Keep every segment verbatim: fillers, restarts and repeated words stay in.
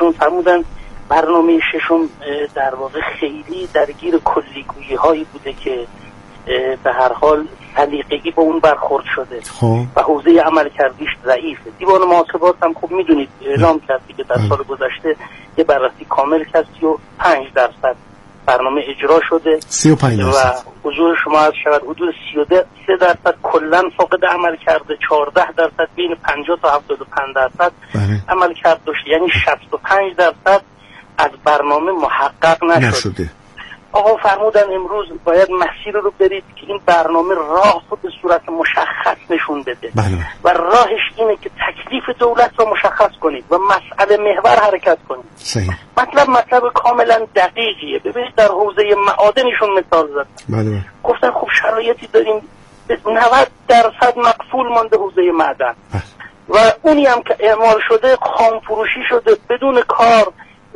ایشون فرمودن برنامه ششم در واقع خیلی درگیر کلیگویی هایی بوده که به هر حال سلیقه‌ای با اون برخورد شده خواه. و حوزه عمل کردیش ضعیفه. دیوان محاسبات هم خب میدونید اعلام کرد که در سال گذشته یه بررسی کامل کرد سی و پنج درصد برنامه اجرا شده سی و پنج درصد و حضور شما از شود حدود سی و سه درصد کلا فاقد عمل کرده، چهارده درصد بین پنجاه تا هفتاد و پنج درصد بله. عمل کرد داشته، یعنی شصت و پنج درصد از برنامه محقق نشد. نشده. آقا فرمودن امروز باید مسیر رو برید که این برنامه راه رو به صورت مشخص نشون بده. بله. و راهش اینه که تکلیف دولت رو مشخص کنید و مسئله محور حرکت کنید. صحیح. مطلب مطلب کاملا دقیقیه. ببینید در حوزه معادنشون مثال زدن. بله. گفتن خب شرایطی داریم نود درصد مقفول مانده حوزه معدن. بله. و اونی هم که اعمال شده خام فروشی شده بدون کار.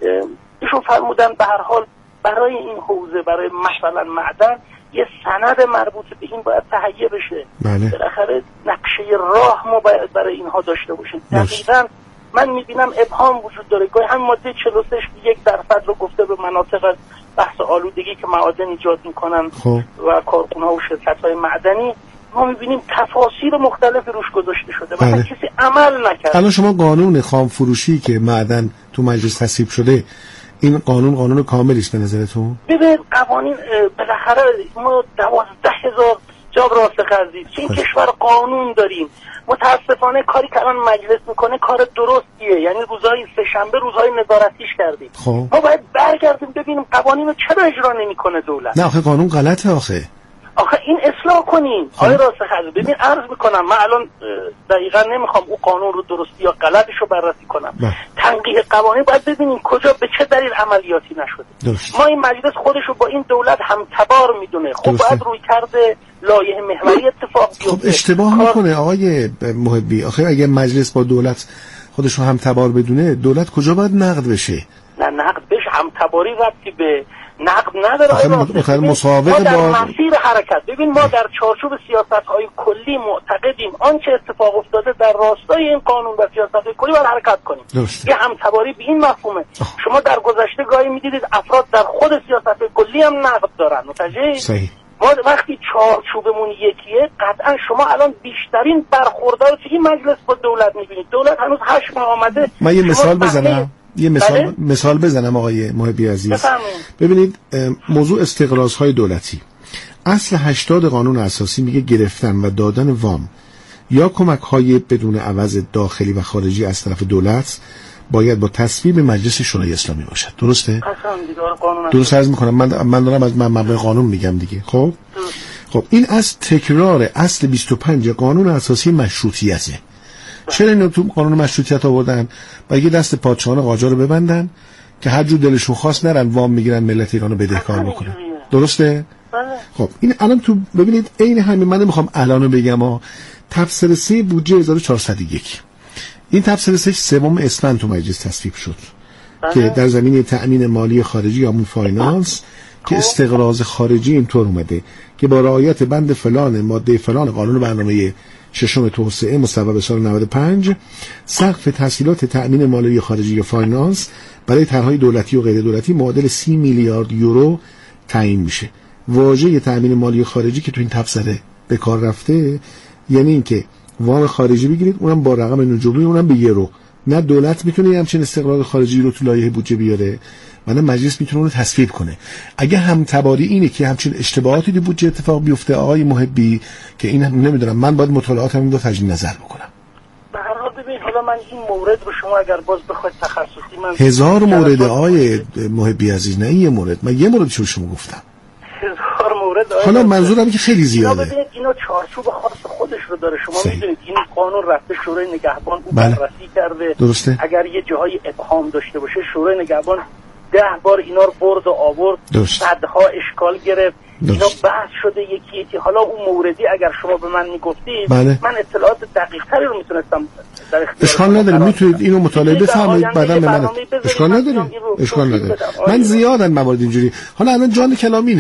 ایشون فرمودن به هر حال برای این حوزه، برای مثلا معدن، یه سند مربوط به این باید تهیه بشه. بله. بالاخره نقشه راه ما باید برای اینها داشته باشیم. دقیقاً من میبینم ابهام وجود داره. گاهی هم ماده چهل و سه یک درصد رو گفته به مناطق بحث آلودگی که معادن ایجاد میکنن خب. و کارخونه ها و شرکت های معدنی، ما میبینیم تفاصیل مختلف روش گذاشته شده. بله. مثلا کسی عمل نکرد. الان شما قانون خام فروشی که معدن تو مجلس تصویب شده، این قانون قانون کاملی است به نظرتون؟ ببین قوانین بالاخره ما دوازده هزار جاب راست خرزید چه این کشور قانون داریم. متاسفانه کاری که الان مجلس میکنه کار درستیه، یعنی روزهای سه شنبه روزهای نظارتیش کردیم. خب ما باید برگردیم ببینیم قوانین رو چرا اجرا نمیکنه دولت. نه آخه قانون غلطه. آخه آخه این اصلاح کنیم. آقای راست خرزید ببین عرض میکنم، من الان دقیقا نمیخوام اون قانون رو درستی یا غلطش رو بررسی کنم. بله. تنقیح قوانین باید ببینیم کجا به چه دلیل عملیاتی نشده. درست. ما این مجلس خودش رو با این دولت همتبار میدونه. خب درسته. باید روی کرده لایحه محوری اتفاق بیفته. خب اشتباه کار... میکنه آقای محبی. آخه اگه مجلس با دولت خودش رو همتبار بدونه، دولت کجا باید نقد بشه؟ نه نقد بشه، همتباری ربطی به نقد نداره. آخه مسابقه ما در با مسیر حرکت ببین ما در چارچوب سیاست‌های کلی معتقدیم آنچه اتفاق افتاده در راستای این قانون و سیاست‌های کلی باید حرکت کنیم. یه همتباری به این مفهومه. آه. شما در گذشته گاهی می‌دیدید افراد در خود سیاست‌های کلی هم نقد دارن. متوجه؟ صحیح. ما وقتی چارچوبمون یکیه قطعا شما الان بیشترین برخوردار توی این مجلس با دولت می‌بینید. دولت هنوز هشت ماه آمده. من یه مثال بزنم. یه مثال بله؟ مثال بزنم آقای محبی عزیز. بفرمایید. ببینید موضوع استقراض‌های دولتی، اصل هشتاد قانون اساسی میگه گرفتن و دادن وام یا کمک‌های بدون عوض داخلی و خارجی از طرف دولت باید با تصویب مجلس شورای اسلامی باشد. درسته؟ قسم دیدار قانون درست عرض میکنم. من من دارم از مبنای قانون میگم دیگه. خب خب این از تکرار اصل بیست و پنج قانون اساسی مشروطیته. چرا اینو تو قانون مشروطیت آوردن؟ برای دست پادشاهان قاجار رو ببندن که هر جور دلشون خواست نرن وام میگیرن ملت ایرانو بدهکار بکنن. درسته؟ بله. خب این الان تو ببینید عین همین، من نمیخوام الانو بگم ها، تبصره سه بودجه هزار و چهارصد و یک این تبصره سه سوم اسفند تو مجلس تصویب شد. بله. که در زمینه تأمین مالی خارجی یا مون فاینانس که استقراض خارجی اینطور اومده که با رعایت بند فلان ماده فلان قانون برنامه ششم توسعه مصوب سال نود و پنج سقف تسهیلات تأمین مالی خارجی یا فاینانس برای طرح‌های دولتی و غیر دولتی معادل سی میلیارد یورو تعیین میشه. واژه تأمین مالی خارجی که تو این تبصره به کار رفته یعنی اینکه وام خارجی بگیرید اونم با رقم نجومی، اونم به یورو. نه دولت میتونه همچین استقراض خارجی رو تو لایحه بودجه بیاره و نه مجلس میتونه اون رو تصویب کنه. اگه همتباری اینه که همچین اشتباهاتی تو بودجه اتفاق بیفته آقای محبی که این نمیدونم، من باید مطالعاتم رو تجدید نظر بکنم. به هر حال ببین حالا من این مورد رو شما اگر باز بخواید تخصصی من هزار مورد آقای محبی عزیز، نه یه مورد، من یه مورد چون شما گفتم هزار مورد. حالا منظورم که خیلی زیاده. ببینید اینا چارچوب خاص خودش رو داره. شما میدونید این قانون رفته شورای نگهبان او بله. بررسی کرده. درسته. اگر یه جاهای ابهام داشته باشه شورای نگهبان ده بار اینا رو برد و آورد، صدها اشکال گرفت. اینا بحث شده یکی یکی. حالا اون موردی اگر شما به من میگفتید بله. من اطلاعات دقیق تری رو میتونستم در اختیار. اشکال نداره، میتونید اینو مطالعه بفرمایید بعدا به من. اشکال نداره اشکال نداره من زیادن موارد اینجوری. حالا الان جان کلامینه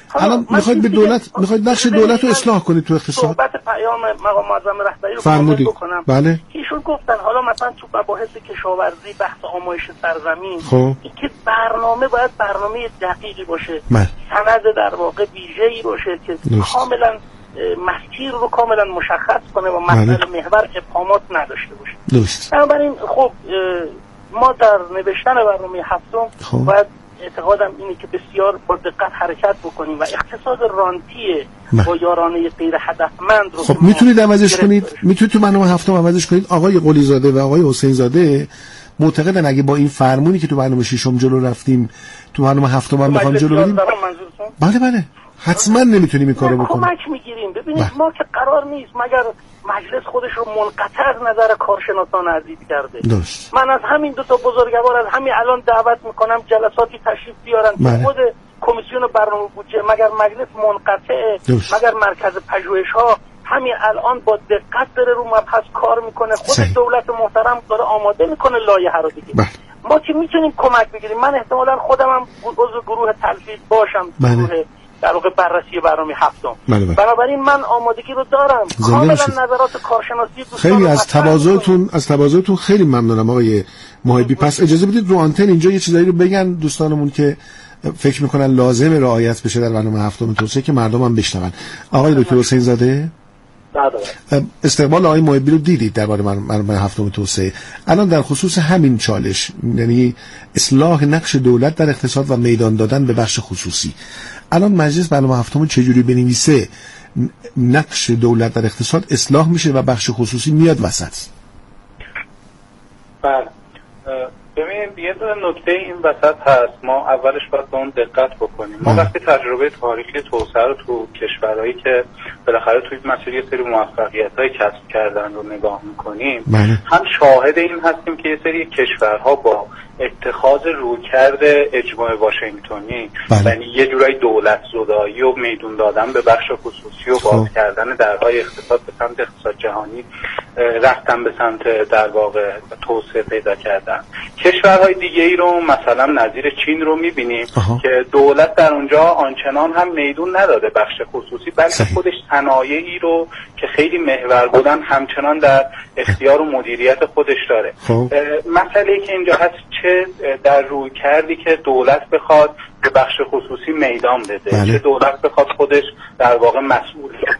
الان میخواید به دولت میخواید نقش دولت رو اصلاح کنید تو اقتصاد. صحبت پیام مقام معظم رهبری رو فرمودید بکنم. بله. ایشون گفتن حالا مثلا تو مباحث کشاورزی، بحث آمایش سرزمین، خب که برنامه باید برنامه دقیقی باشه، من. سند در واقع ویژه‌ای باشه که دوست. کاملا مسیر رو کاملا مشخص کنه و مسئله محور ابهامات نداشته باشه. درست. بنابراین خب ما در نوشتن برنامه هفتم خب. باید اعتقادم اینه که بسیار با دقت حرکت بکنیم و اقتصاد رانتی با یارانه غیر هدفمند رو خب میتونید عوضش کنید، میتونید تو برنامه هفتم عوضش کنید. آقای قلی زاده و آقای حسین زاده معتقدن اگه با این فرمونی که تو برنامه ششم جلو رفتیم تو برنامه هفتم هم بخوام جلو بریم، بله بله حتما نمیتونیم این کارو بکنیم. کمک میگیریم. ببینید بله. ما که قرار نیست مگر مجلس خودش رو منقطع از نظر کارشناسان عزیز کرده. درست. من از همین دو تا بزرگوار از همین الان دعوت میکنم جلساتی تشریف بیارن که خود کمیسیون برنامه بودجه مگر مجلس منقطعه، مگر مرکز پژوهش ها همین الان با دقت داره رو مبحث کار میکنه، خود صحیح. دولت محترم داره آماده میکنه لایحه رو دیگه. بله. ما که میتونیم کمک بگیریم. من احتمالاً خودم هم عضو گروه تلفیق باشم، بله. گروه در واقع بررسی برنامه هفتم. بله بله. بنابراین من آمادگی رو دارم. کاملا نظرات کارشناسی دوستان. خیلی از تواضعتون از تواضعتون خیلی ممنونم آقای محبی. پس اجازه بدید رو آنتن اینجا یه چیزایی رو بگن دوستانمون که فکر میکنن لازم رعایت بشه در برنامه هفتم توسعه که مردم هم بشنون. آقای دکتر حسین زاده استقبال آقای محبی رو دیدید در برنامه هفتم توسعه. الان در خصوص همین چالش، یعنی اصلاح نقش دولت در اقتصاد و میدان دادن به بخش خصوصی، الان مجلس برنامه هفتم چجوری بنویسه نقش دولت در اقتصاد اصلاح میشه و بخش خصوصی میاد وسط؟ بله ببینید یه دونه نکته این وسط هست، ما اولش باید به اون دقت بکنیم. ما وقتی تجربه تاریخی توسعه رو تو کشورهایی که بالاخره توی مسیر یه سری موفقیت‌های کسب کردن رو نگاه میکنیم، هم شاهد این هستیم که یه سری کشورها با اتخاذ رویکرد اجماع واشنگتنی، یعنی یه جورایی دولت زدایی و میدون دادن به بخش خصوصی و باز کردن درهای اقتصاد به سمت اقتصاد جهانی، رفتن به سمت در واقع توسعه پیدا کردن. کشورهای دیگه ای رو مثلا نظیر چین رو میبینیم که دولت در اونجا آنچنان هم میدون نداده بخش خصوصی، بلکه خودش صنایعی رو که خیلی محور بودن همچنان در اختیار و مدیریت خودش داره. مسئله که اینجا هست چه در روی کردی که دولت بخواد به بخش خصوصی میدان بده، بله. چه دولت بخواد خودش در واقع مسئولیت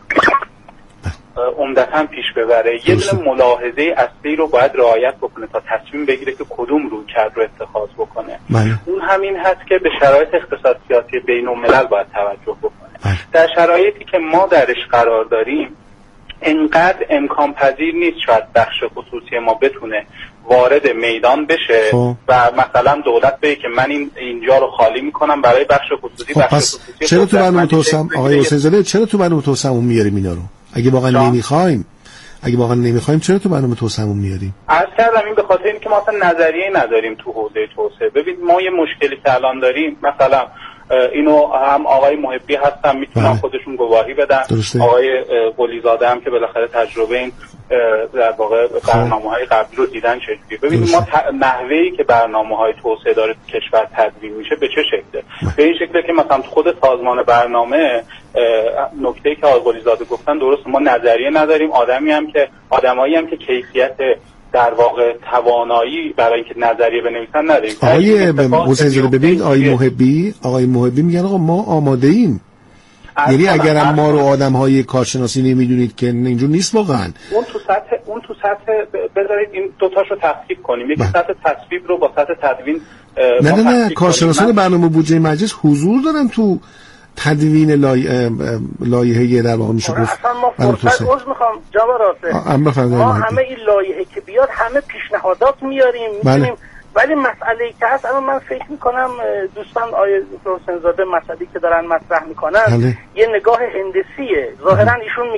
عمدتاً پیش ببره. یه دونه ملاحظه اصلی رو باید رعایت بکنه تا تصمیم بگیره که کدوم روی کرد رو اتخاذ بکنه. بله. اون همین هست که به شرایط اقتصاد سیاسی بین الملل باید توجه بکنه. بله. در شرایطی که ما درش قرار داریم انقدر امکان پذیر نیست شاید بخش خصوصی ما بتونه وارد میدان بشه خب. و مثلا دولت بگه که من این اینجا رو خالی میکنم برای بخش خصوصی. خب بخش خصوصی چرا تو برنامه توسعه آقای حسین زاده چرا تو برنامه توسعهمون میاریم اینا رو؟ اگه واقعا نمیخوایم اگه واقعا نمیخوایم چرا تو برنامه توسعهمون میاریم؟ عرض کردم این به خاطر اینکه ما اصلا نظریه نداریم تو حوزه توسعه. ببین ما یه مشکلی که الان داریم، مثلا اینو هم آقای محبی هستن میتونن خودشون گواهی بدن، درسته. آقای قلی زاده هم که بالاخره تجربه این در واقع برنامه‌های قبلی رو دیدن چجوریه. ببینید ما ت... نحوهی که برنامه‌های توسعه داره کشور تدوین میشه به چه شکله؟ به این شکله که مثلا خود سازمان برنامه نکته‌ای که آقای قلی زاده گفتن درست، ما نظریه نداریم، آدمی هم که آدمایی هم که کیفیت در واقع توانایی برای اینکه نظریه بنویسن نداریم. آقای حسین زاده ببینید آقای محبی آقای محبی میگن آقا ما آماده ایم، یعنی اگرم ما رو آدم‌های کارشناسی نمیدونید که اینجور نیست واقعا. اون تو سطح اون تو سطح بذارید این دو تاشو تفکیک کنیم، یکی سطح تصویب رو با سطح تدوین. نه نه نه کارشناسان برنامه بودجه مجلس حضور دارن تو تدوین لایحه لایحه در واقع میشه گفت. اصلا ما فرصت عذر میخوام جناب راسه. ما همه این لایحه که بیاد همه پیشنهادات میاریم میتونیم، ولی مسئله‌ای که هست اما من فکر میکنم دوستان آیه حسین زاده مسئله‌ای که دارن مطرح میکنن بله. یه نگاه هندسیه. ظاهرا ایشون میگن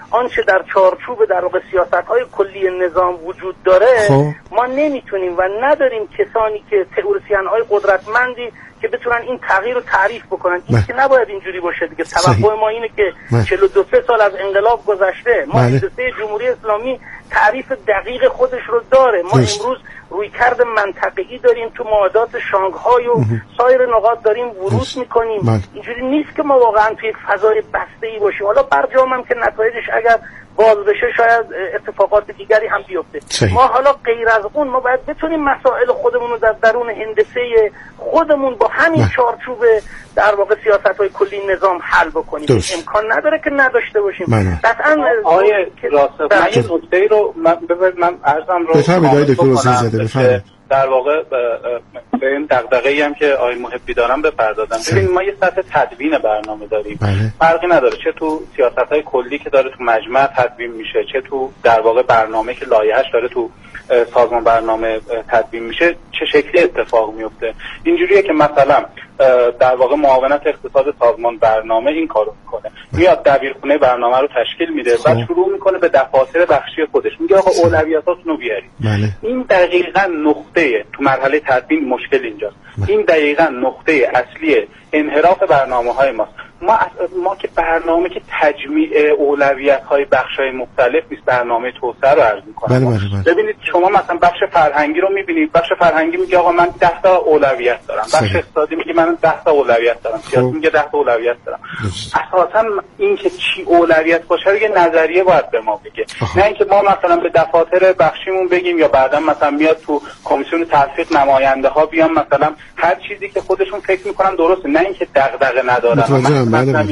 آنچه در چارچوب در واقع سیاست‌های کلی نظام وجود داره خب. ما نمیتونیم و نداریم کسانی که تئوریسین‌های قدرتمندی که بتونن این تغییر رو تعریف بکنن. این که نباید اینجوری باشه دیگه. توقع ما اینه که چهل و دو سال از انقلاب گذشته، مؤسسه جمهوری اسلامی تعریف دقیق خودش رو داره. ما بله. امروز رویکرد منطقه‌ای داریم، تو معاهدات شانگهای و سایر نقاط داریم ورود میکنیم. بله. اینجوری نیست که ما واقعا توی یک فضای بسته‌ای باشیم. حالا برجام هم که نتایجش اگر باز بشه شاید اتفاقات دیگری هم بیفته. صحیح. ما حالا غیر از اون ما باید بتونیم مسائل خودمون رو در درون هندسه خودمون با همین نه. چارچوب در واقع سیاست‌های کلی نظام حل بکنیم. دوست. امکان نداره که نداشته باشیم. قطعاً آیه راست من یه نکته رو من ببینید من عرضم رو بفرمایید. در واقع به این دغدغه‌ای هم که آقای محبی دارم بپردازم. ببین ما یه سطح تدوین برنامه داریم. بله. فرقی نداره چه تو سیاست‌های کلی که داره تو مجمع تدوین میشه، چه تو در واقع برنامه که لایحه‌اش داره تو سازمان برنامه تدوین میشه، چه شکلی اتفاق میفته. اینجوریه که مثلا در واقع معاونت اقتصاد سازمان برنامه این کارو میکنه، میاد دبیرخونه برنامه رو تشکیل میده، بعد شروع میکنه به دفاتر بخشی خودش، میگه آقا اولویتاتون رو بیارید. بله. این دقیقاً نقطه تو مرحله تدوین مشکل اینجاست. بله. این دقیقاً نقطه اصلی انحراف برنامه‌های ماست. ما ما که برنامه که تجمیع اولویت‌های بخش‌های مختلف نیست، برنامه توسعه رو عرض می‌کنم. بله بله بله. ببینید شما مثلا بخش فرهنگی رو می‌بینید، بخش فرهنگی میگه آقا من ده تا اولویت دارم، بخش اقتصادی میگه من ده تا اولویت دارم، سیاست میگه ده تا اولویت دارم. اساساً این که چی اولویت باشه یه نظریه باید به ما بگه، نه اینکه ما مثلا به دفاتر بخشیمون بگیم یا بعدا مثلا میاد تو کمیسیون تلفیق نماینده‌ها بیان مثلا هر چیزی که خودشون فکر می‌کنن درسته، نه اینکه دغدغه ندارن.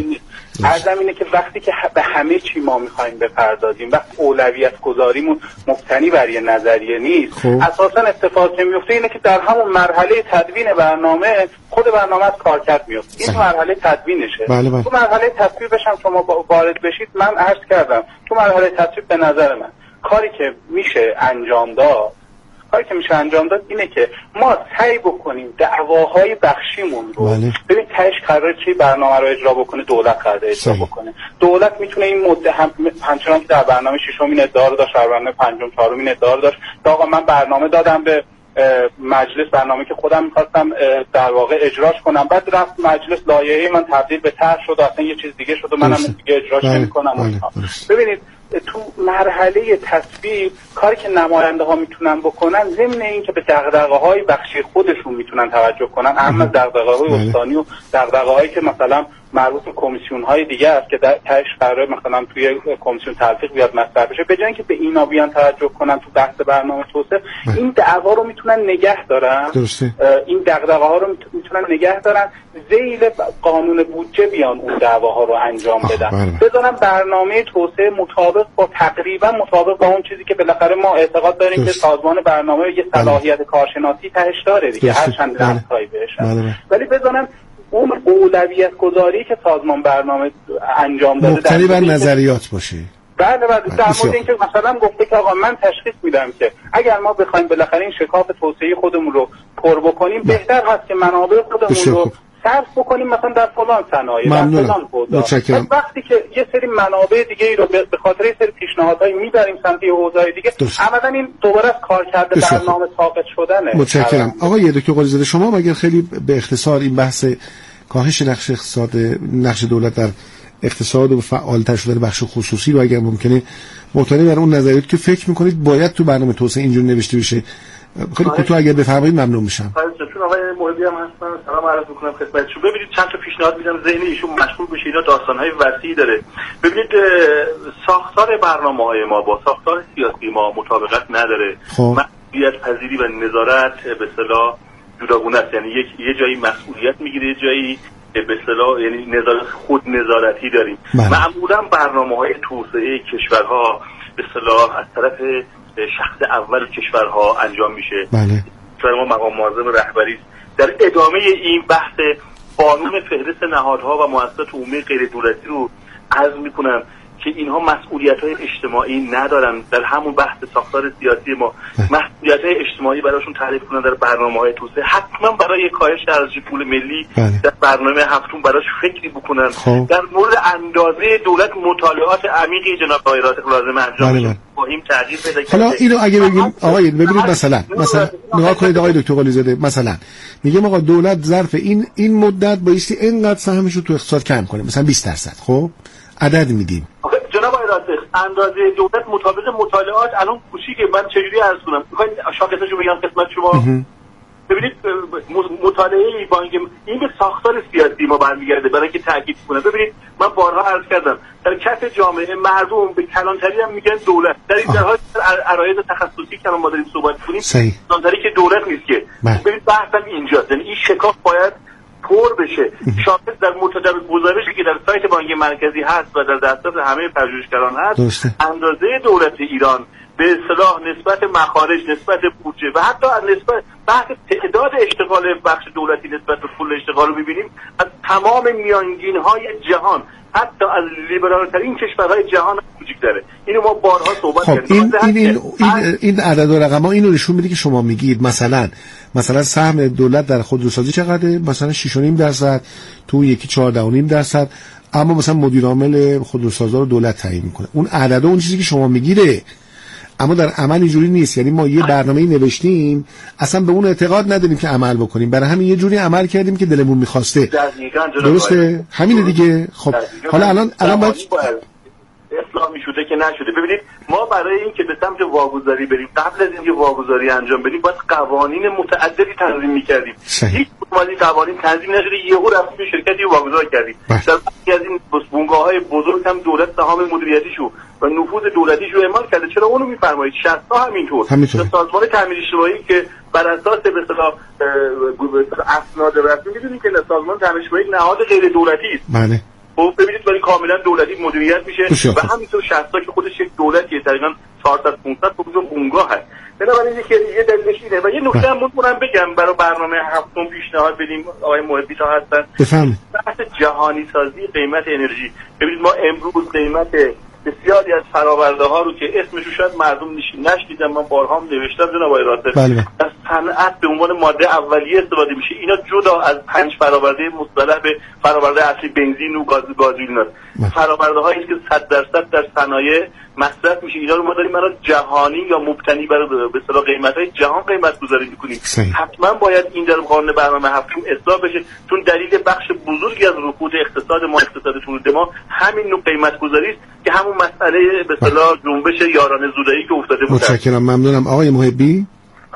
عرضم اینه که وقتی که به همه چی ما میخوایم بپردازیم، وقتی اولویت گذاریمون مبتنی بر یه نظریه نیست، خوب. اساسا اتفاقی میفته اینه که در همون مرحله تدوین برنامه خود برنامه از کارکرد میفته. این مرحله تدوینشه. بله بله. تو مرحله تصویبش هم شما وارد بشید، من عرض کردم تو مرحله تصویب به نظر من کاری که میشه انجام داد کاری که میشه انجام داد اینه که ما سعی بکنیم دعواهای بخشیمون رو بله. ببین تهش قراره چی برنامه رو اجرا بکنه، دولت قراره اجرا بکنه. دولت میتونه این مدت هم همچنان که در برنامه ششم این ادعا رو داشت، در برنامه پنجم چهارم این ادعا رو داشت که آقا من برنامه دادم به مجلس، برنامه که خودم می‌خواستم در واقع اجراش کنم، بعد رفت مجلس لایحه من تبدیل به طرح شد، اصلا یه چیز دیگه شد و منم دیگه اجراش نمی‌کنم. ببینید تو مرحله تصویب کاری که نماینده ها میتونن بکنن ضمن این که به دغدغه های بخشی خودشون میتونن توجه کنن، اما دغدغه های استانی و دغدغه هایی که مثلا مربوط به کمیسیون های دیگه است که در تهش قراره مثلا توی کمیسیون تلفیق بیاد مطرح بشه، به جای اینکه به اینا بیان توجه کنن تو بحث برنامه توسعه، این دعوا رو میتونن نگه دارن. درسته. این دغدغه ها رو میتونن نگه دارن، ذیل قانون بودجه بیان اون دعواها رو انجام بدن، بذارن برنامه توسعه مطابق با تقریبا مطابق با اون چیزی که بالاخره ما اعتقاد داریم درست. که سازمان برنامه یه صلاحیت بله. کارشناسی تهش داره دیگه، هر چند لحظه‌ای بهش بله. بله. ولی بذارن اون اولویت گذاری که سازمان برنامه انجام داده مبتنی بر نظریات باشه. بله بله در مورد اینکه مثلا گفته که آقا من تشخیص میدم که اگر ما بخوایم بالاخره این شکاف توسعه خودمون رو پر بکنیم بله. بهتر هست که منابع خودمون رو صرف بکنیم مثلا در فلان صنایع در فلان حوزه. وقتی که یه سری منابع دیگه ای رو به خاطر یه سری پیشنهادهای میبریم سمت یه حوزه‌های دیگه، عملاً این دوباره از کار کرده برنامه ساقط شدنه. متشکرم. آقای دکتر قاضی‌زاده شما مگر خیلی به اختصار این بحث کاهش نقش اقتصاد نقش دولت در اقتصاد و فعال‌تر شدن بخش خصوصی رو اگر ممکنه مبتنی بر اون نظریاتی که فکر می‌کنید باید تو برنامه توسعه اینجور نوشته بشه خیلی کوتاه اگر بفرمایید ممنون میشم. چون آقای محبی هم هستن سلام عرض می‌کنم خدمتتون. ببینید چند تا پیشنهاد میدم ذهن ایشون مشغول بشه، اینا داستان‌های وسیعی داره. ببینید ساختار برنامه‌های ما با ساختار سیاسی ما مطابقت نداره. مسئولیت پذیری و نظارت به اصطلاح جداگونه است، یعنی یک یه جایی مسئولیت میگیره، یه جایی به اصطلاح یعنی نظارت خود نظارتی داریم. معمولا برنامه‌های توسعه کشورها به اصطلاح از طرف شخص اول کشورها انجام میشه. بله. ما مقام معظم رهبری در ادامه این بحث قانون فهرست نهادها و مؤسسات عمومی غیر دولتی رو عرض میکنم که اینها مسئولیت‌های اجتماعی ندارن، در همون بحث ساختار سیاسی ما مسئولیت‌های اجتماعی براشون تعریف کنن در برنامه‌های توسعه، حتما برای کاهش ارزش پول ملی بله. در برنامه هفتم براش فکری بکنن. خب. در مورد اندازه دولت مطالعات عمیقی جناب آقای راتق لازم انجام بشه. بله. این تغییر پیدا کرده. حالا اینو اگه بگیم آقای ببینید مثلا مثلا نگاه کنید آقای دکتر قلیزاده، مثلا میگم آقا دولت ظرف این این مدت بایستی اینقدر سهمش رو تو اقتصاد کم کنه، مثلا بیست درصد. خب عدد میدیم. جناب آقای راتق اندازه دولت مطابق مطالعات الان کوچیکه، من چجوری عرض کنم؟ میخواین شاخصشو بگم خدمت شما؟ ببینید مطالعه بانک این به ساختار سیاسی ما برمیگرده برای اینکه تاکید کنه. ببینید من بارها عرض کردم در کف جامعه مردم به کلانتری هم میگن دولت، در این درها عرایض تخصصی که ما داریم صحبت کنیم کلانتری که دولت نیست که. ببینید بحثم اینجاست، یعنی این شکاف باید پر بشه. شاخص در متداول گزارشی که در سایت بانک مرکزی هست و در دسترس همه پژوهشگران هست درسته. اندازه دولت ایران به اصطلاح نسبت مخارج، نسبت بودجه و حتی نسبت بحث تعداد اشتغال بخش دولتی نسبت به پول اشتغال رو ببینیم از تمام میانگین‌های جهان، حتی از لیبرال ترین کشورهای جهان کوچک‌تره. اینو ما بارها صحبت خب کردیم. این این این این عدد و رقم‌ها اینو نشون میده که شما میگید مثلا مثلا سهم دولت در خودروسازی چقدره؟ مثلا شش و نیم درصد، تو یکی چهارده و نیم درصد، اما مثلا مدیر عامل خودروسازا رو دولت تعیین میکنه. اون عدد اون چیزی که شما میگیره، اما در عمل اینجوری نیست. یعنی ما یه برنامه‌ای نوشتیم اصلا به اون اعتقاد نداریم که عمل بکنیم، برای همین یه جوری عمل کردیم که دلمون می‌خواسته. درسته؟ همینه دیگه. خب حالا الان الان باید اسلامی شده که نشده. ببینید ما برای این که به سمت واگذاری بریم، قبل از اینکه واگذاری انجام بدیم باید قوانین متعددی تنظیم می‌کردیم. هیچ کدوم قوانین تنظیم نشده، یهو رفتیم به شرکتی واگذار کردیم. در بعضی از این بنگاه‌های بزرگ هم دولت سهام مدیریتیشو و نفوذ دولتیشو اعمال کرده. چرا اونو می‌فرمایید؟ شصت تا همینطور. سازمان تامین اجتماعی که بر اساس به اصطلاح اسناد رسمی می‌دونید که سازمان تامین اجتماعی نهاد غیر دولتی است. بله. خب ببینید ولی کاملا دولتی مدیریت میشه و همینطور شصت تا که خودش یک دولتیه، تقریبا چهارصد پانصد تا بنگاه هست. بنابراین یکی یه دلیلش اینه. و یه نکته هم مونم بگم برای برنامه هفتم پیشنهاد بدیم آقای محبی تا هستن. بفرمایید. بحث جهانی سازی قیمت انرژی. ببینید ما امروز قیمت بسیاری از فراورده ها رو که اسمشو شاید مردم نشنیدن، من بارها هم نوشتم جناب آقای راتق، از صنعت به عنوان ماده اولیه استفاده میشه. اینا جدا از پنج فراورده مصطلح به فراورده اصلی بنزین و گاز گازوئیل است. فراورده هایی که صد درصد در صنایع مصرف میشه. اینا رو ما داریم برای جهانی یا مبتنی بر به اصطلاح قیمت‌های جهان قیمت گذاری می‌کنیم. حتما باید این در قانون برنامه هفتم اصلاح بشه، چون دلیل بخش بزرگی از رکود اقتصاد ما، اقتصاد تولید ما همین نوع قیمت گذاری است که همون مسئله به اصطلاح جنبش یارانه زودایی که افتاده بود. متشکرم، ممنونم. آقای محبی.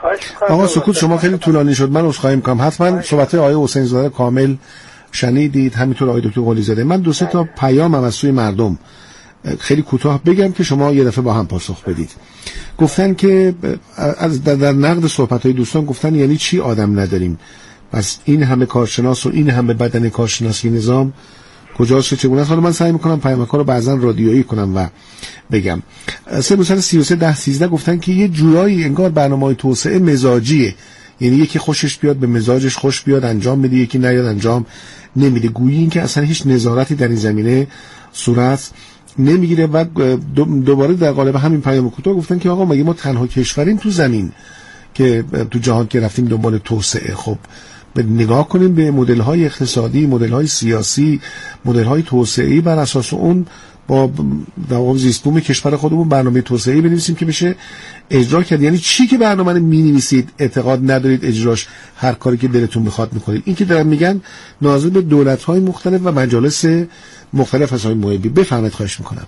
آقا سکوت شما خیلی طولانی شد، من عذرخواهی می‌کنم. حتما صحبت‌های آقای حسین زاده کامل شنیدید، همینطور آقای دکتر قلی زاده. من دو سه تا پیامم از سوی مردم خیلی کوتاه بگم که شما یه دفعه با هم پاسخ بدید. گفتن که از در, در نقد صحبت‌های دوستان گفتن یعنی چی آدم نداریم؟ پس این همه کارشناس و این همه بدن کارشناسی نظام کجاست، چگونه است؟ حالا من سعی می‌کنم پیامک‌ها رو بعضا رادیویی کنم و بگم. سه دوستان سی و سه ده سیزده گفتن که یه جورایی انگار برنامه‌های توسعه مزاجیه، یعنی یکی خوشش بیاد به مزاجش خوش بیاد انجام میده، یکی نیاد انجام نمیده. گویی این که اصلا هیچ نظارتی در این زمینه صورت نمیگیره. و دوباره در قالب همین پیام کوتاه گفتن که آقا مگه ما تنها کشوریم تو زمین که تو جهان که رفتیم دنبال توسعه؟ خب نگاه کنیم به مدل‌های اقتصادی، مدل‌های سیاسی، مدل‌های توسعه‌ای، بر اساس اون با در واقع زیست بوم کشور خودمون برنامه توسعه‌ای بنویسیم که بشه اجرا کرد. یعنی چی که برنامه رو می‌نویسید اعتقاد ندارید اجراش هر کاری که دلتون بخواد می‌کنید. این که دارن میگن ناظر به دولت‌های مختلف و مجالس مختلف از های محبی. بفرمایید، خواهش میکنم.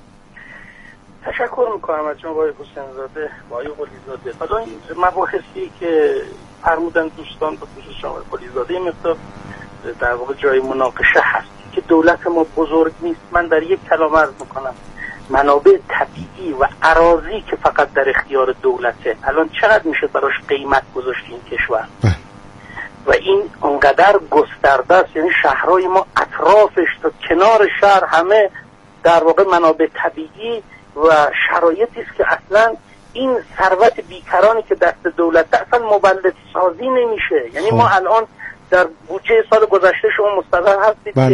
تشکر میکنم از جناب آقای حسین زاده و آقای قلی زاده. حالا این مباحثی که فرمودن دوستان به خصوص آقای قلی زاده مقدار در واقع جای مناقشه هست که دولت ما بزرگ نیست. من در یک کلام عرض میکنم منابع طبیعی و اراضی که فقط در اختیار دولته الان چقدر میشه براش قیمت گذاشت این کشور بله. و این انقدر گسترده است، یعنی شهرهای ما اطرافش تا کنار شهر همه در واقع منابع طبیعی و شرایطی است که اصلا این ثروت بیکرانی که دست دولت اصلا مولد سازی نمیشه. یعنی ما الان در بودجه سال گذشته شما مستقر هستید بله. که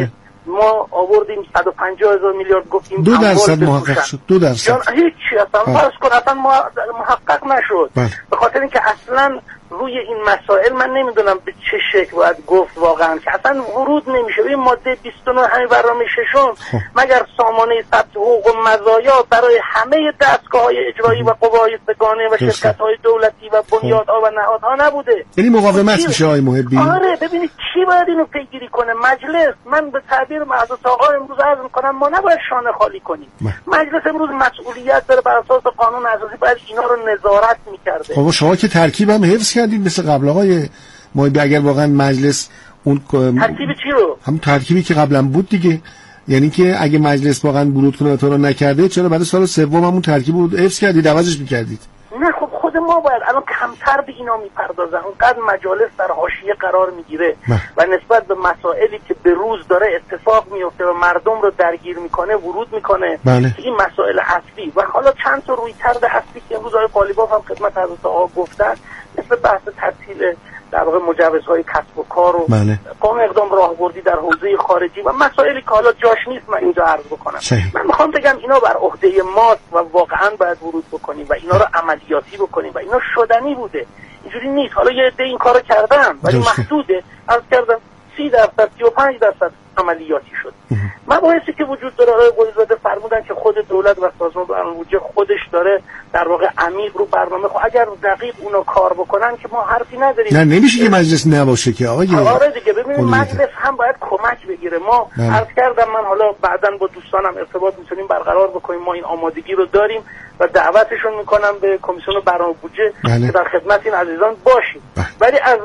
ما آوردیم صد و پنجاه هزار میلیارد گفتیم دو درصد محقق شد. دو درصد هیچی اصلا فرض کن اصلا محقق نشد. به خاطر اینکه اصلا روی این مسائل من نمیدونم به چه شکل باید گفت واقعا که اصلا ورود نمیشه. این ماده بیست و نه همین برنامه ششم مگر سامانه ثبت حقوق و مزایا برای همه دستگاه‌های اجرایی و قوای سگانه و شرکت‌های دولتی و بنیادها و نهادها نبوده؟ یعنی مقاومت میشه آقای محبی؟ آره ببینید کی باید اینو پیگیری کنه؟ مجلس. من به تعبیر معزز آقا امروز عرض می‌کنم ما نباید شانه خالی کنیم. مجلس امروز مسئولیت داره، بر اساس قانون اساسی باید اینا رو نظارت می‌کرده. خب شما که ترکیب هم حفظ کردید مثل قبل آقای محبی، اگر واقعا مجلس اون ترکیب چی رو؟ هم ترکیبی که قبلا بود دیگه، یعنی که اگه مجلس واقعا ورود کنه تو رو نکرده، چرا بعد سال سوم همون ترکیب بود حفظ کردید، عوضش می‌کردید؟ نه خب خود ما باید الان کمتر به اینا میپردازن. اونقدر مجالس در حاشیه قرار میگیره و نسبت به مسائلی که به روز داره اتفاق میفته و مردم رو درگیر میکنه ورود میکنه. بله. این مسائل اصلی و حالا چند تا رویکرد اصلی که امروز آقای قالیباف هم خدمت حضرت آقا گفتن، مثل بحث تعطیل در واقع مجوزهای کسب و کار و بله. قانون اقدام راهبردی در حوزه خارجی و مسائلی که حالا جاش نیست من اینجا عرض بکنم. صحیح. من میخوام بگم اینا بر عهده ماست و واقعا باید ورود بکنیم و اینا رو عملیاتی بکنیم و اینا شدنی بوده. اینجوری نیست حالا یه عده این کارو کردن ولی محدوده. عرض کردم سی درصد سی و پنج درصد عملیاتی شد. مباحثی که وجود داره آقای قلیزاده فرمودن که خود دولت و سازمان برنامه بودجه خودش داره در واقع عمیق رو برنامه خود اگر دقیق اونو کار بکنن که ما حرفی نداریم. نه نمیشه که مجلس نباشه که آقای. آره دیگه ببینید مجلس هم باید کمک بگیره. ما عرض کردم من حالا بعداً با دوستانم ارتباط میتونیم برقرار بکنیم، ما این آمادگی رو داریم و دعوتشون میکنم به کمیسیون برنامه بودجه که در خدمت این عزیزان باشیم. ولی از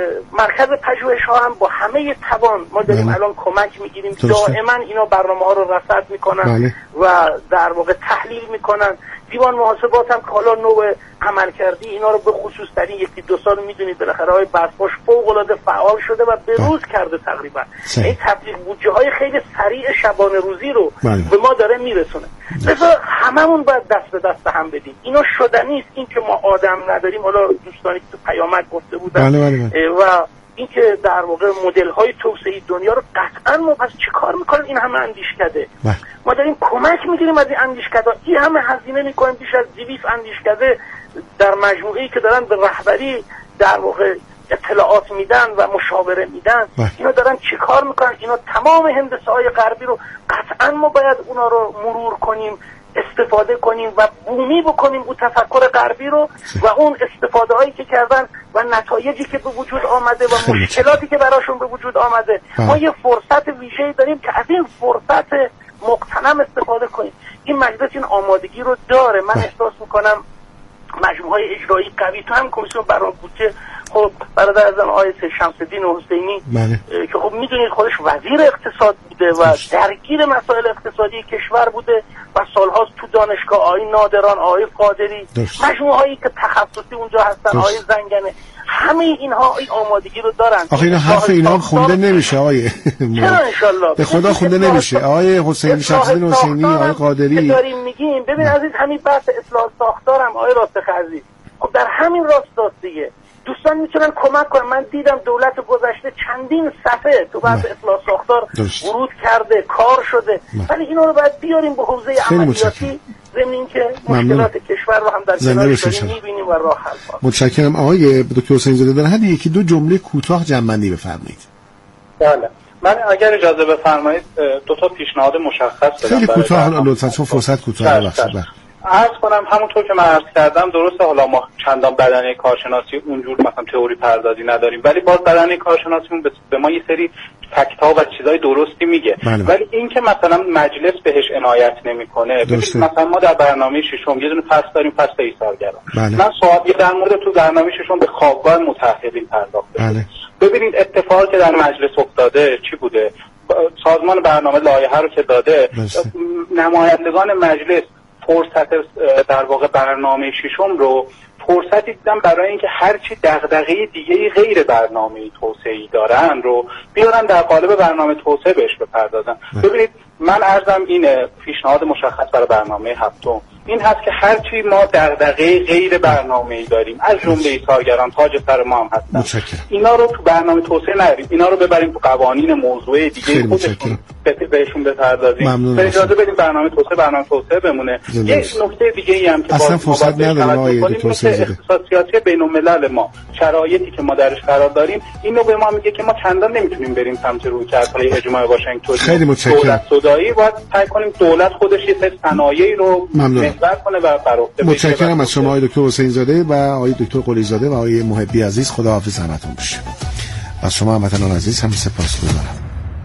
مرکز پژوهش‌ها هم با همه توان ما داریم الان کمک میگیریم. دائما اینا برنامه‌ها رو رصد میکنن بله. و در واقع تحلیل میکنن. دیوان محاسبات هم که حالا نوع عمل کردی اینا رو به خصوص در این یکی دو سال میدونید بالاخره های بسپاش فوق العاده فعال شده و به روز کرده تقریبا. این تبلیغ بودجه های خیلی سریع شبانه روزی رو بله. به ما داره میرسونه. لذا هممون باید دست به دست هم بدیم. اینا شدنی است. این که ما آدم نداریم، حالا دوستانی که تو پیامک گفته بودن بله بله بله. و اینکه در واقع مدل های توسعه دنیا رو قطعا ما پس چه کار میکنیم این همه اندیشکده بله. ما داریم کمک میگیریم از این اندیشکده، این همه هزینه میکنیم، بیش از دویست اندیشکده در مجموعه‌ای که دارن به رهبری در واقع اطلاعات میدن و مشاوره میدن. بله. اینا دارن چه کار میکنن؟ اینا تمام هندسه های غربی رو قطعا ما باید اونا رو مرور کنیم، استفاده کنیم و بومی بکنیم اون تفکر غربی رو و اون استفاده هایی که کردن و نتایجی که به وجود آمده و مشکلاتی که براشون به وجود آمده. ما یه فرصت ویژه‌ای داریم که از این فرصت مغتنم استفاده کنیم. این مجلس این آمادگی رو داره. من احساس میکنم مجموعه های اجرایی قوی تو هم کمیسیون برنامه بودجه، خب برادر ازم آقای شمس‌الدین حسینی که خب میدونید خودش وزیر اقتصاد بوده و درگیر مسائل اقتصادی کشور بوده و سالهاست تو دانشگاه، آقای نادران، آقای قادری، مجموعه هایی که تخصصی اونجا هستن، آقای زنگنه، همه اینها این آمادگی رو دارن. آخه اینا حرف اینا هم خونده نمیشه آقای. چرا انشالله به خدا خونده نمیشه. آقای حسین شمس‌الدین حسینی، آقای قادری داریم میگیم. ببین عزیز همین بحث اصلاح ساختارم آقای راسخ عزیز، خب در همین راستاست دیگه. دوستان میتونن کمک کنن. من دیدم دولت گذشته چندین صفحه تو بحث اصلاح ساختار ورود کرده، کار شده، ولی اینا رو باید بیاریم به حوزه عملیاتی، ضمن اینکه مشکلات کشور رو هم در کنارش داریم میبینیم و راه حل کنیم. متشکرم. آقای دکتر حسین زاده در حد یکی دو جمله کوتاه جمع‌بندی بفرمایید. بله. من اگر اجازه بفرمایید دو تا پیشنهاد مشخص بدم. خیلی کوتاه لطفاً، چون فرصت کوتاه بخشید. عرض کنم همونطور که من عرض کردم درسته حالا ما چندان بدنه کارشناسی اونجور مثلا تئوری پردازی نداریم، ولی باز بدنه کارشناسیمون به ما یه سری فکت‌ها و چیزای درستی میگه. بله. ولی این که مثلا مجلس بهش عنایت نمیکنه، ببینید مثلا ما در برنامه ششم یه دونه فصل داریم، فصل ایثارگران. بله. من سوال یه در مورد تو برنامه ششم به خوابگاه متحدین پرداخته. بله. ببینید اتفاقی که در مجلس افتاده چی بوده؟ سازمان برنامه لایحه رو که داده، نمایندگان مجلس فرصت در واقع برنامه ششم رو فرصتی دیدن برای اینکه هرچی دغدغه دیگه غیر برنامه توسعه‌ای دارن رو بیارن در قالب برنامه توسعه بهش بپردازن. ببینید من عرضم اینه، پیشنهاد مشخص برای برنامه هفتم، این هست که هرچی ما دغدغه غیر برنامه‌ای داریم، از جمله کارگران تاج سر ما هم هستن، متشکرم. اینا رو تو برنامه توسعه نریم، اینا رو ببریم تو قوانین موضوع دیگه خودشون بهشون بپردازیم، اجازه بدیم برنامه توسعه برنامه توسعه بمونه. یه نکته دیگه ای هم که اصلا فرصت نداریم آقای دکتر سیزده، اقتصاد سیاسی بین‌الملل ما، شرایطی که ما درش قرار داریم، اینو به ما میگه که ما چندان نمیتونیم بریم سمت رویکردهای هجومای واشنگتنی. خیلی متشکرم. دولت صدایی باید سعی کنیم دولت خودش یه سری صنایعی رو محور کنه و بر عهده بگیره. متشکرم از شما آقای دکتر حسین زاده و آقای دکتر قلی زاده و آقای محبی عزیز. خداحافظ همتون باشه. از شما هموطنان عزیز هم سپاسگزارم.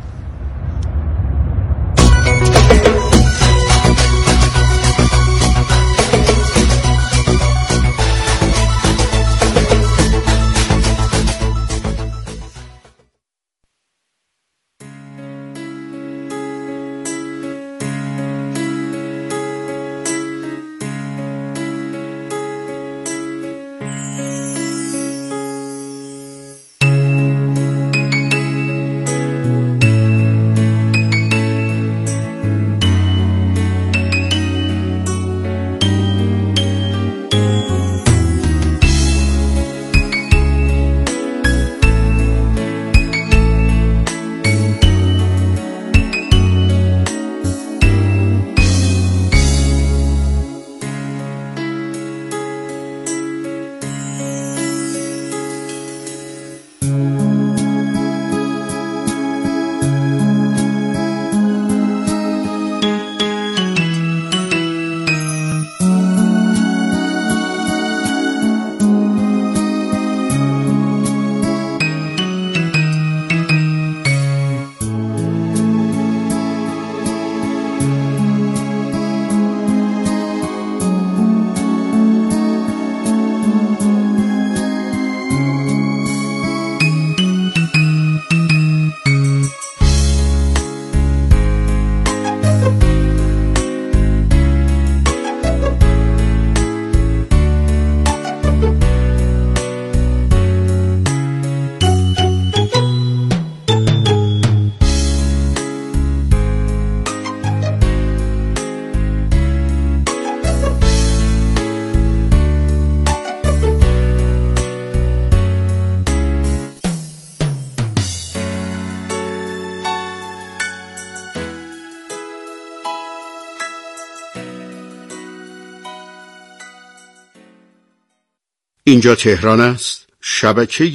اینجا تهران است، شبکه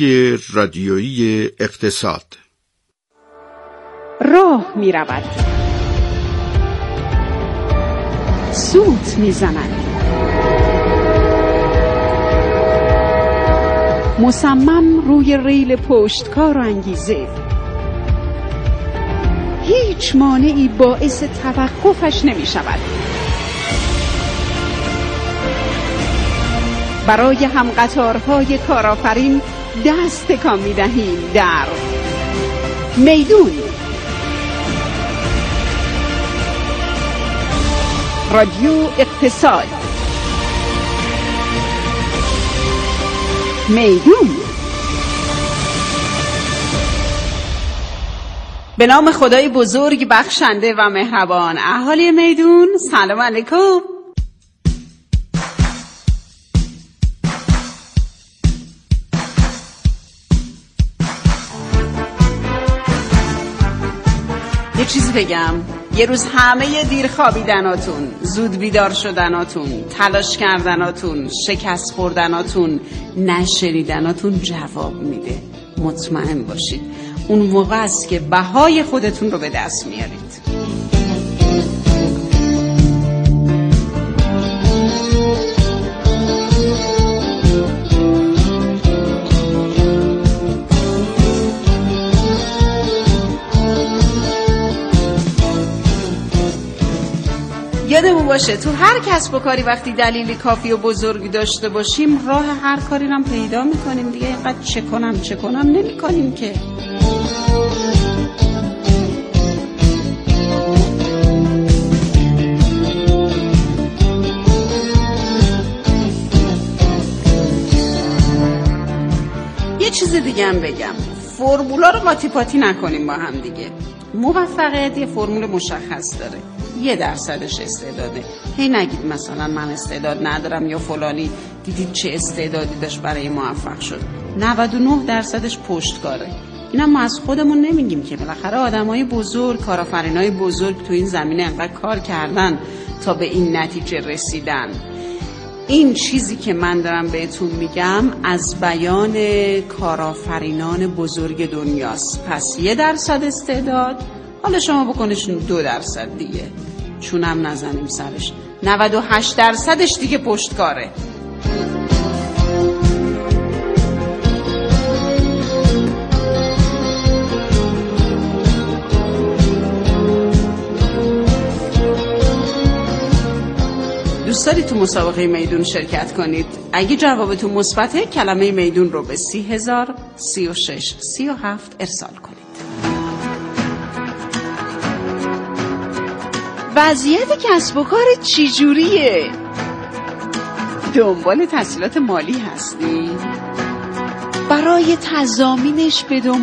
رادیویی اقتصاد. راه می رود، سوت می زند، مصمم روی ریل پشتکار و انگیزه، هیچ مانعی باعث توقفش نمی شود. برای هم قطارهای کارآفرین دست تکان می‌دهیم در میدون. رادیو اقتصاد میدون. به نام خدای بزرگ بخشنده و مهربان. اهالی میدون سلام علیکم. یه چیز بگم، یه روز همه دیر خوابیدناتون، زود بیدار شدناتون، تلاش کردناتون، شکست خوردناتون، نشنیدناتون جواب میده. مطمئن باشید اون موقع است که بهای خودتون رو به دست میارید. یادمون باشه تو هر کسب و کاری وقتی دلیلی کافی و بزرگی داشته باشیم راه هر کاری رو پیدا میکنیم دیگه. اینقدر چه کنم چه کنم نمی کنیم که. یه چیز دیگه هم بگم، فرمولا رو قاطی پاتی نکنیم با هم دیگه. موفقیت یه فرمول مشخص داره. یه درصدش استعداده. هی نگید مثلا من استعداد ندارم یا فلانی دیدید چه استعدادی داشت برای موفق شد. نود و نه درصدش پشتکاره. اینا ما از خودمون نمیگیم که بالاخره آدمای بزرگ، کارآفرینای بزرگ تو این زمینه انقدر کار کردن تا به این نتیجه رسیدن. این چیزی که من دارم بهتون میگم از بیان کارآفرینان بزرگ دنیاست. پس یه درصد استعداد، حالا شما بکنش دو درصد دیگه، چونم نزنیم سرش. نود و هشت درصدش دیگه پشتکاره. دوست دارید تو مسابقه میدون شرکت کنید؟ اگه جوابتون مثبته کلمه میدون رو به سی هزار سی و شش سی و هفت ارسال کنید. وضعیت کسب و کار چجوریه؟ دنبال تسهیلات مالی هستی؟ برای تضامینش به